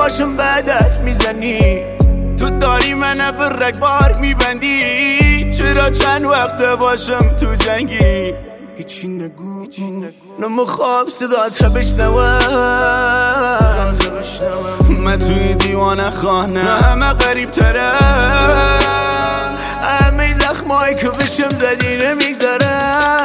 باشم بعدش میزنی، تو داری منو به رگبار میبندی. چرا چند وقت باشم تو جنگی هیچی نگو، نمیخوام صدات رو بشنوم. من توی دیوانه خانه همه غریب ترم، همه زخمایی که بشم زدی نمیگذارم.